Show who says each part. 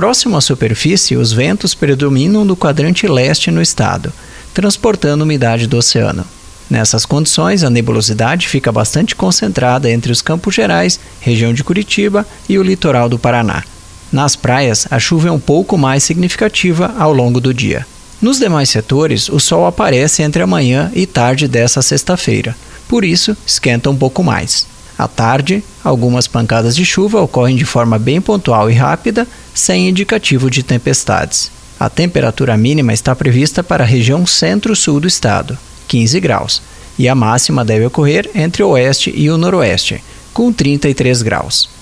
Speaker 1: Próximo à superfície, os ventos predominam do quadrante leste no estado, transportando umidade do oceano. Nessas condições, a nebulosidade fica bastante concentrada entre os Campos Gerais, região de Curitiba e o litoral do Paraná. Nas praias, a chuva é um pouco mais significativa ao longo do dia. Nos demais setores, o sol aparece entre a manhã e tarde dessa sexta-feira, por isso esquenta um pouco mais. À tarde, algumas pancadas de chuva ocorrem de forma bem pontual e rápida, sem indicativo de tempestades. A temperatura mínima está prevista para a região centro-sul do estado, 15 graus, e a máxima deve ocorrer entre o oeste e o noroeste, com 33 graus.